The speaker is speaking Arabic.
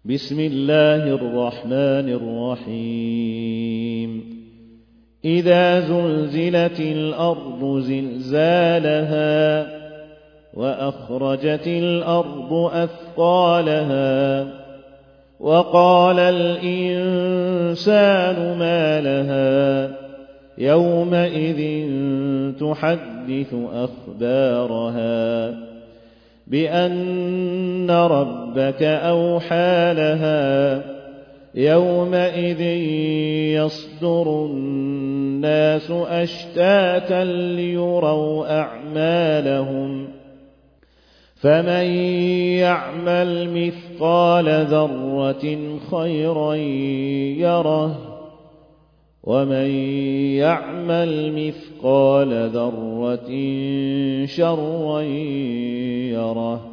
بسم الله الرحمن الرحيم إذا زلزلت الأرض زلزالها وأخرجت الأرض أثقالها وقال الإنسان ما لها يومئذ تحدث أخبارها بأن ربك أوحى لها يومئذ يصدر الناس أشتاتا ليروا أعمالهم فمن يعمل مثقال ذرة خيرا يره ومن يعمل مثقال ذرة شرا يره